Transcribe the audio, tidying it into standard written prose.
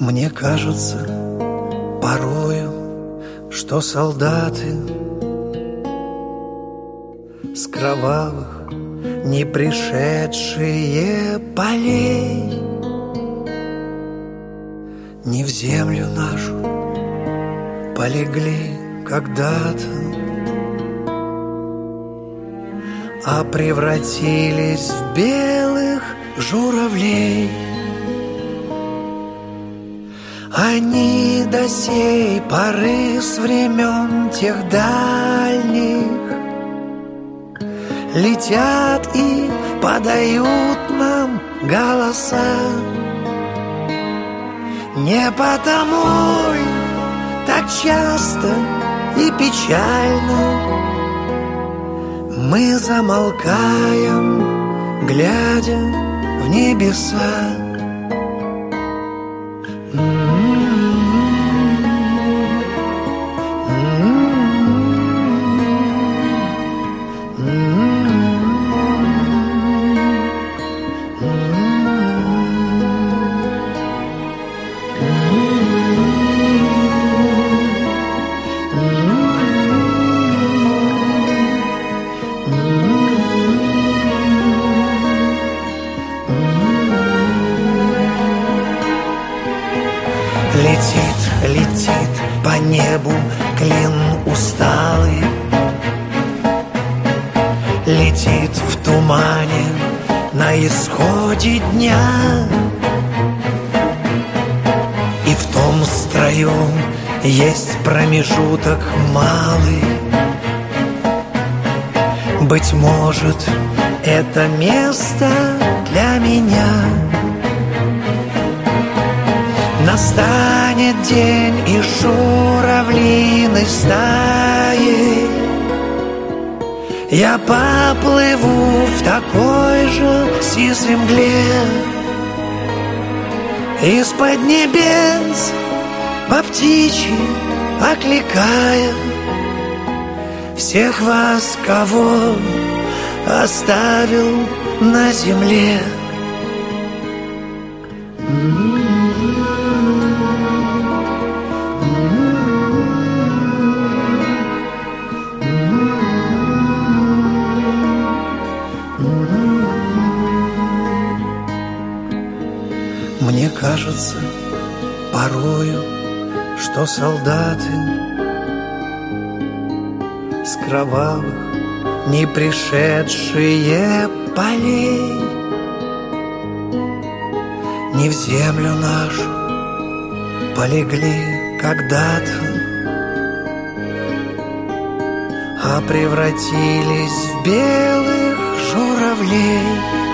Мне кажется порою, что солдаты с кровавых не пришедшие полей не в землю нашу полегли когда-то, а превратились в белых журавлей. Они до сей поры с времен тех дальних летят и подают нам голоса. Не потому ли так часто и печально мы замолкаем, глядя в небеса? Летит по небу клин усталый, летит в тумане на исходе дня. И в том строю есть промежуток малый. Быть может, это место для меня. Настанет день, и журавлиной стаей я поплыву в такой же сизой мгле. Из-под небес по птичьи окликая всех вас, кого оставил на земле. Мне кажется порою, что солдаты с кровавых не пришедшие полей не в землю нашу полегли когда-то, а превратились в белых журавлей.